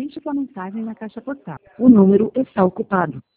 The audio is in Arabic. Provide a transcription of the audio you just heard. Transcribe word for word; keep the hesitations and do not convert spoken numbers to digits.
Deixe sua mensagem na caixa postal. O número está ocupado.